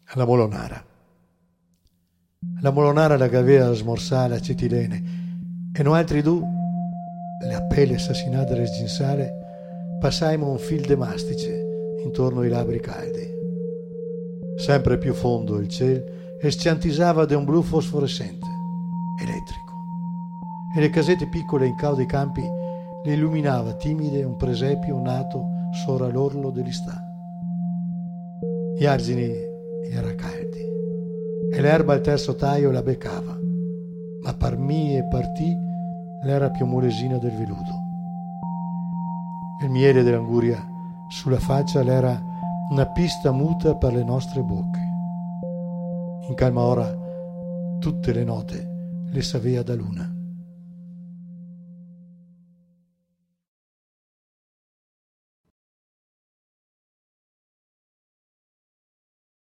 La molonara. La molonara la che aveva smorzare a cetilene e noi altri due, le appelle assassinate del ginsale, passaimo un fil de mastice intorno ai labbri caldi. Sempre più fondo il cielo e sciantisava di un blu fosforescente, elettrico, e le casette piccole in cao dei campi le illuminava timide un presepio nato sopra l'orlo dell'istà. Gli argini era caldi e l'erba al terzo taglio la beccava, ma per me e per te l'era più molesina del veluto. Il miele dell'anguria sulla faccia l'era una pista muta per le nostre bocche. In calma ora tutte le note le savea da luna.